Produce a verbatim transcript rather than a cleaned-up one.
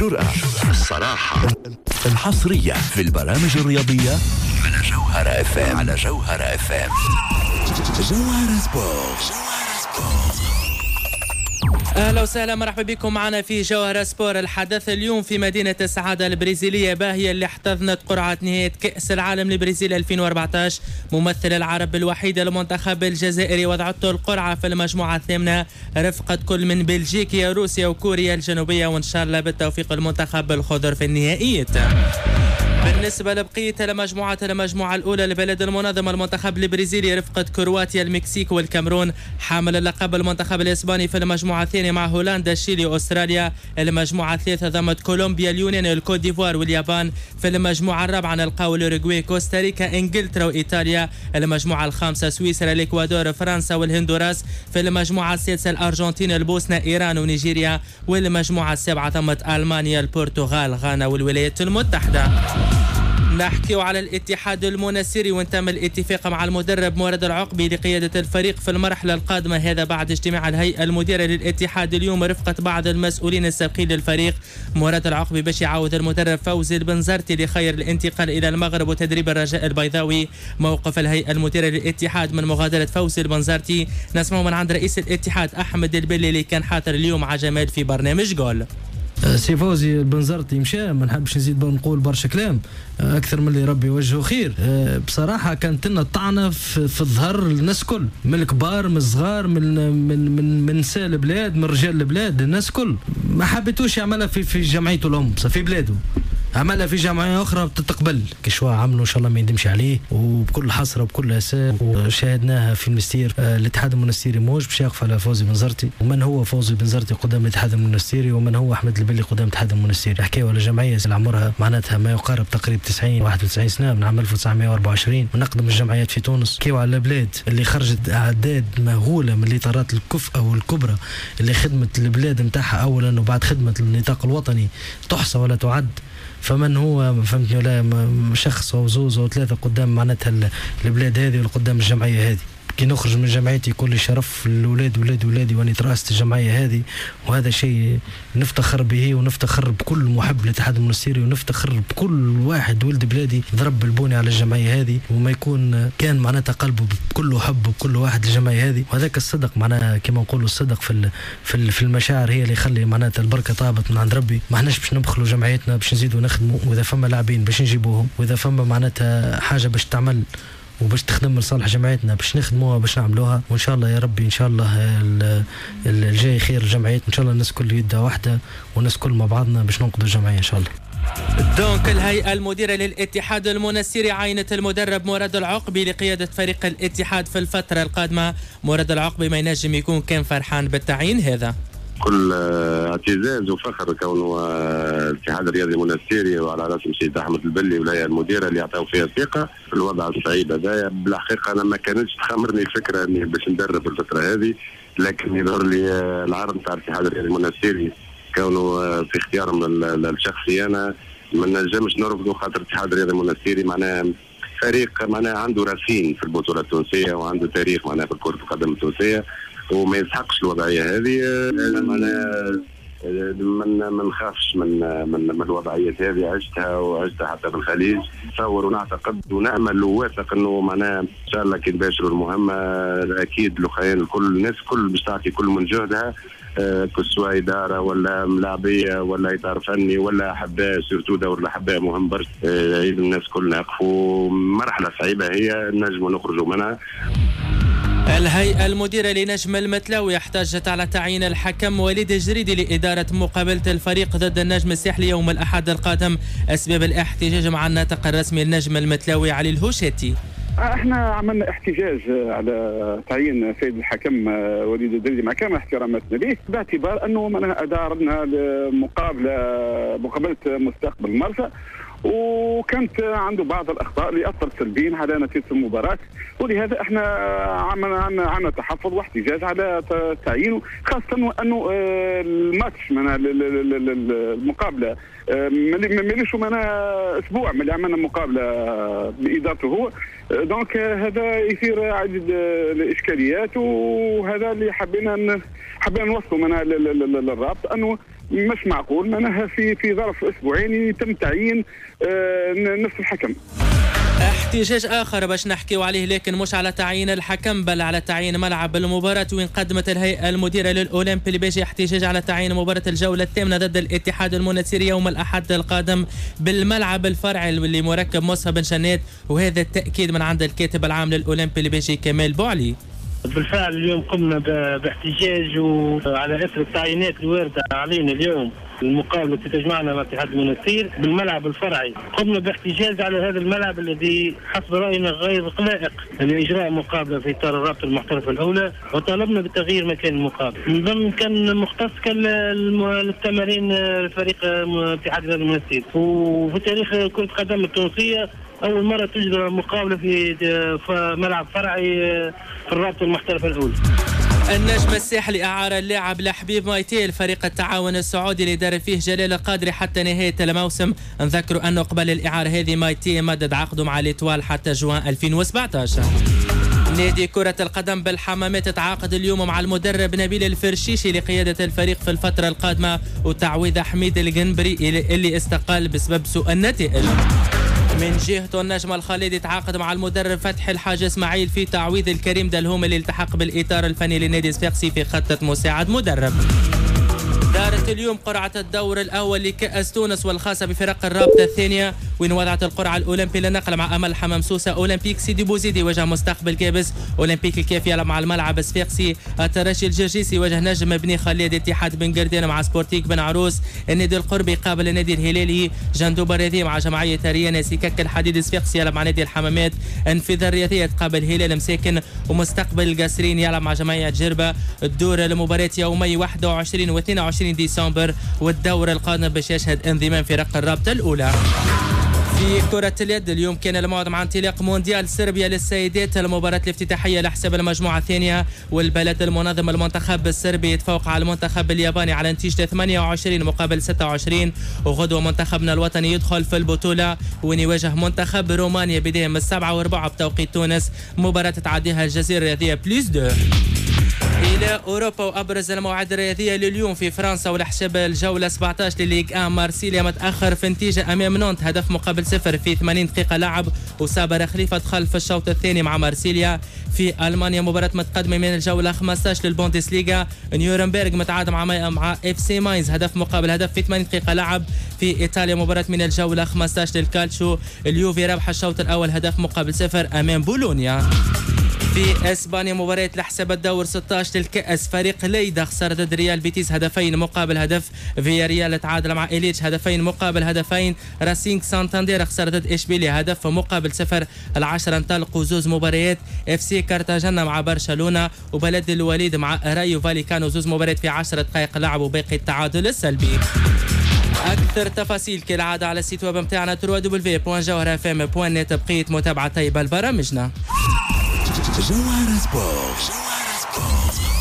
الجرأة، الصراحة، الحصرية في البرامج الرياضية على جوهرة اف ام. على جوهرة اف ام. جوهرة سبورت. اهلا وسهلا، مرحبا بكم معنا في جوهرة سبور. الحدث اليوم في مدينة السعادة البرازيلية باهية اللي احتضنت قرعة نهاية كأس العالم لبرازيل ألفين وأربعة عشر. ممثل العرب الوحيد المنتخب الجزائري وضعته القرعة في المجموعة الثامنة رفقة كل من بلجيكا روسيا وكوريا الجنوبية، وان شاء الله بالتوفيق المنتخب الخضر في النهائيات. بالنسبة لبقية المجموعات، المجموعة الأولى البلد المنظم المنتخب البرازيلي رفقة كرواتيا المكسيك والكاميرون. حامل اللقب المنتخب الإسباني في المجموعة الثانية مع هولندا تشيلي وأستراليا. المجموعة الثالثة ضمت كولومبيا اليونان الكوت ديفوار واليابان. في المجموعة الرابعة نلقاو الأوروغواي كوستاريكا إنجلترا وإيطاليا. المجموعة الخامسة سويسرا الإكوادور فرنسا والهندوراس. في المجموعة السادسة الأرجنتين البوسنة إيران ونيجيريا. والمجموعة السابعة ضمت ألمانيا البرتغال غانا والولايات المتحدة. نحكيو على الاتحاد المنستيري وانتم الاتفاق مع المدرب مراد العقبي لقيادة الفريق في المرحلة القادمة، هذا بعد اجتماع الهيئة المديرة للاتحاد اليوم رفقة بعض المسؤولين السابقين للفريق. مراد العقبي باش يعاود المدرب فوزي البنزرتي لخير الانتقال إلى المغرب وتدريب الرجاء البيضاوي. موقف الهيئة المديرة للاتحاد من مغادرة فوزي البنزرتي نسمعه من عند رئيس الاتحاد أحمد البلي اللي كان حاضر اليوم مع جمال في برنامج جول. سي فوزي البنزرتي مشى، ما نحبش نزيد نقول برشا كلام اكثر من اللي ربي يوجهه خير. بصراحه كانت لنا طعنه في الظهر الناس كل، من الكبار من الصغار، من من من من نساء البلاد، من رجال البلاد، الناس كل ما حبيتوش يعملها في في جمعيته الام في بلاده، عملها في جمعيه اخرى بتتقبل كشوا عملوا ان شاء الله ما يندمش عليه، وبكل حسره وبكل اساء وشاهدناها في المنستير. آه الاتحاد المنستيري موج باش يقف على فوزي بنزرتي، ومن هو فوزي بنزرتي قدام الاتحاد المنستيري، ومن هو احمد البلي قدام الاتحاد المنستيري. حكايه على جمعيه اللي عمرها معناتها ما يقارب تقريبا تسعين واحد وتسعين سنه من عام ألف وتسعمائة وأربعة وعشرين، من اقدم الجمعيات في تونس. حكايه على البلاد اللي خرجت اعداد مهوله من الاطارات الكفء والكبرى اللي خدمت البلاد نتاعها اولا وبعد خدمه النطاق الوطني تحصى ولا تعد. فمن هو فهمتني ولا شخص او زوز او ثلاثه قدام معناتها البلاد هذه ولا قدام الجمعيه هذه. كي نخرج من جمعيتي يكون لي شرف الاولاد ولاد ولادي واني ترأست الجمعيه هذه، وهذا شيء نفتخر به ونفتخر بكل محب للاتحاد المنستيري ونفتخر بكل واحد ولد بلادي ضرب البوني على الجمعيه هذه، وما يكون كان معناتها قلبه بكل حب وبكل واحد للجمعيه هذه. وهذاك الصدق معناها كما نقولوا الصدق في في في المشاعر هي اللي يخلي معناتها البركه طابت من عند ربي. ما احناش باش نبخلوا جمعيتنا، باش نزيدوا نخدموا، واذا فما لاعبين باش نجيبوهم، واذا فما معناتها حاجه باش تعمل وباش تخدم لصالح جمعيتنا باش نخدموها باش نعملوها. وان شاء الله يا ربي ان شاء الله الجاي خير الجمعيات، ان شاء الله الناس كل يدها واحده والناس كل مع بعضنا باش ننقذوا الجمعيه ان شاء الله. دونك الهيئة المديرة للاتحاد المنستيري عينت المدرب مراد العقبي لقيادة فريق الاتحاد في الفترة القادمة. مراد العقبي ما ينجم يكون كان فرحان بالتعيين هذا. كل اعتزاز وفخر كونه الاتحاد الرياضي المنستيري وعلى راسه السيد احمد البلي والهيئه المديره اللي عطاو فيها ثقه في الوضع الصعيب هذا. بالحقيقه انا ما كانتش تخمرني الفكره اني باش ندرب الفتره هذه، لكن يظهر لي العرض نتاع الاتحاد الرياضي المنستيري كونه في اختيارهم الشخصي انا ما نجمش نرفضه، خاطر الاتحاد الرياضي المنستيري معناها فريق معناها عنده رصين في البطوله التونسيه وعنده تاريخ معناها في كره القدم التونسيه، وما يسحقش الوضعيه هذه. انا ما ما نخافش من من من الوضعيات هذه، عشتها وعشتها حتى في الخليج. نتصور ونعتقد ونامل وواثق انه معناها ان شاء الله كي نباشروا المهمه اكيد الاخرين الكل الناس كل باش تعطي كل من جهدها، سواء اداره ولا ملاعبيه ولا اطار فني ولا احباء، سيرتو دور الاحباء مهم برشا. الناس كلنا يقفوا مرحله صعيبه هي نجموا نخرجوا منها. الهيئة المديرة لنجم المتلاوي احتاجت على تعيين الحكم وليد الجريدي لإدارة مقابلة الفريق ضد النجم الساحلي يوم الأحد القادم. أسباب الاحتجاج مع الناطق الرسمي للنجم المتلاوي علي الهوشاتي. احنا عملنا احتجاج على تعيين سيد الحكم وليد الجريدي مع كامل احتراماتنا به، باعتبار انه معناها ادارنا لمقابله مقابله مستقبل مرسى، وكانت عنده بعض الاخطاء اللي اثرت سلبيا على نتيجه المباراه، ولهذا احنا عملنا عندنا تحفظ واحتجاج على تعيينه، خاصه انه الماتش من المقابله مليش معنا اسبوع من اللي عملنا مقابله بادارته هو. دونك هذا يثير عدد الاشكاليات، وهذا اللي حبينا حبينا نوصلوا منها للرابط انه مش معقول معناها في في ظرف اسبوعين يتم تعيين نفس الحكم. احتجاج اخر باش نحكيو عليه، لكن مش على تعيين الحكم بل على تعيين ملعب المباراة، وين قدمت الهيئة المديرة للأولمبي البيجي احتجاج على تعيين مباراة الجولة الثامنة ضد الاتحاد المنستيري يوم الأحد القادم بالملعب الفرعي اللي مركب مصعب بن شنات، وهذا التأكيد من عند الكاتب العام للأولمبي البيجي كمال بوعلي. بالفعل اليوم قمنا باحتجاج على اثر التعيينات الوارده علينا اليوم المقابله التي تجمعنا مع اتحاد المنستير بالملعب الفرعي. قمنا باحتجاج على هذا الملعب الذي حسب راينا غير لائق لاجراء مقابله في اطار الرابطه المحترفه الاولى، وطالبنا بتغيير مكان المقابله. من ضمن كان مختص كان التمارين فريق اتحاد المنستير، وفي تاريخ كره القدم التونسيه أول مرة تجرى مقابلة في ملعب فرعي في الرابطة المحترفة الأولى. النجم الساحلي أعار اللاعب لحبيب مايتي الفريق التعاون السعودي اللي دار فيه جلال القادري حتى نهاية الموسم. نذكروا أنه قبل الإعارة هذه مايتي مدد عقده مع الإتوال حتى جوان ألفين وسبعطاش. نادي كرة القدم بالحمامات تعاقد اليوم مع المدرب نبيل الفرشيشي لقيادة الفريق في الفترة القادمة وتعويض حميد الجنبري اللي استقال بسبب سوء النتائج. من جهته النجم الخالدي تعاقد مع المدرب فتحي الحاج اسماعيل في تعويض الكريم دلهوم اللي التحق بالإطار الفني لنادي صفاقسي في خطة مساعد مدرب. دارت اليوم قرعة الدور الأول لكأس تونس والخاصة بفرق الرابطة الثانية، وين وضعت القرعة الأولمبي للنقل مع أمل حمام سوسة أولمبيك سيدي بوزيدي وجه مستقبل كابس، أولمبيك الكاف يلعب مع الملعب صفاقسي، الترجي الجرجيسي وجه نجم بني خليد، اتحاد بن قردان مع سبورتيك بن عروس، النادي القربي قابل النادي الهلالي، جندوب الرياضي مع جمعية ريانا، سكك الحديد صفاقسي يلعب مع نادي الحمامات، انفذ الرياضية تقابل هلال مساكن، ومستقبل القصرين يلعب مع جمعية جربة. الدور المباراة يومي واحد وعشرين و اثنين وعشرين ديسمبر، والدور القادم باش يشهد انضمام فرق الرابطة الأولى. في كرة اليد اليوم كان الموعد مع انطلاق مونديال صربيا للسيدات، المباراة الافتتاحية لحساب المجموعة الثانية، والبلد المنظم المنتخب الصربي يتفوق على المنتخب الياباني على نتيجة ثمانية وعشرين مقابل ستة وعشرين، وغدوة منتخبنا الوطني يدخل في البطولة وين يواجه منتخب رومانيا بداية من السبعة وربع بتوقيت تونس، مباراة تعديها الجزيرة الرياضية بليس دو. إلى أوروبا وأبرز المواعيد الرياضية لليوم في فرنسا والحساب الجولة سبعطاش لليغ أن، مارسيليا متأخر في نتيجة أمام نونت هدف مقابل صفر في ثمانين دقيقة لعب، وصابر خليفة دخل في الشوط الثاني مع مارسيليا. في ألمانيا مباراة متقدمة من الجولة خمسطاش للبوندسليغا، نيورنبرغ متعادل مع مع اف سي ماينز هدف مقابل هدف في ثمانين دقيقة لعب. في إيطاليا مباراة من الجولة خمسطاش للكالتشو، اليوفي ربح الشوط الأول هدف مقابل صفر أمام بولونيا. في اسبانيا مباراة لحساب الدور ستطاش للكأس، فريق ليدا خسر ضد ريال بيتيس هدفين مقابل هدف، فيا ريال تعادل مع إليتش هدفين مقابل هدفين، راسينغ سانتاندير خسر ضد إشبيليا هدف مقابل صفر. العشرة انطلقوا زوز مباريات، اف سي كارتاجنا مع برشلونة، وبلد الوليد مع رايو فاليكانو زوز مباريات في عشر دقائق لعبوا باقي التعادل السلبي. أكثر تفاصيل كالعادة على السيت ويب متاعنا دبليو دبليو دوت جوهرة اف ام دوت نت. بقية متابعة طيبة لبرامجنا. جوهرة سبورت.